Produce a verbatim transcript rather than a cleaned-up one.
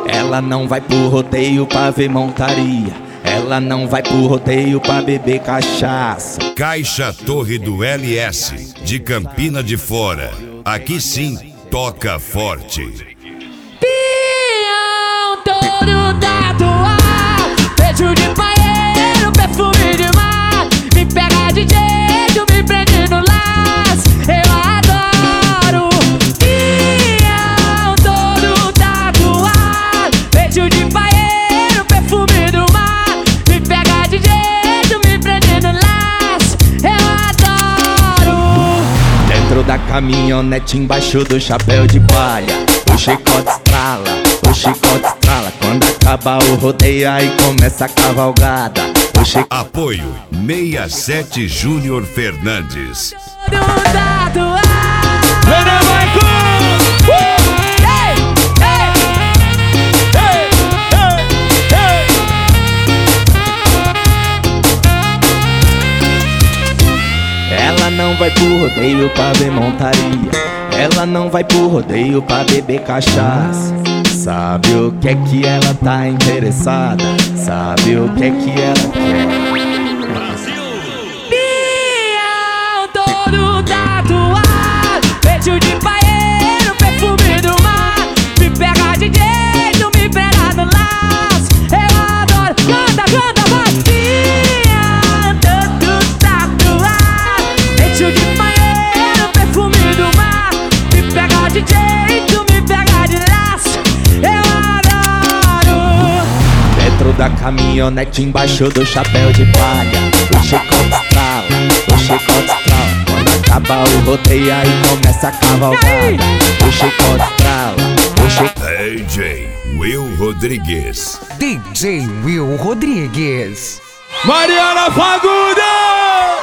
Ela não vai pro rodeio pra ver montaria. Ela não vai pro rodeio pra beber cachaça. Caixa Torre do L S, de Campina de Fora. Aqui sim, toca forte. Pião todo tatuado, beijo de paeiro, perfume de mar. Me pega de jeito, me prende no laço, eu adoro. Pião todo tatuado, beijo de paeiro, perfume do mar. Me pega de jeito, me prende no laço, eu adoro. Dentro da caminhonete, embaixo do chapéu de palha, o chicote estrala, o chicote estrala. Quando acaba o rodeio, aí começa a cavalgada. O chicote... Apoio sessenta e sete Júnior Fernandes. Todo tatuado. Ela não vai pro rodeio pra ver montaria. Ela não vai pro rodeio pra beber cachaça. Sabe o que é que ela tá interessada? Sabe o que é que ela quer? Pião todo tatuado, beijo de paeiro, perfume do mar. Me pega de jeito, me pega no laço, eu adoro. Canta, canta, vai. Pião todo tatuado, beijo de paeiro, perfume do mar. Me pega de jeito, me pega de laço, eu adoro. Dentro da caminhonete, embaixo do chapéu de palha, o chicote estrala, o chicote estrala. Quando acaba o rodeio, aí começa a cavalgada. O chicote estrala, o chicote... D J Will Rodrigues. D J Will Rodrigues. Mariana Fagundes!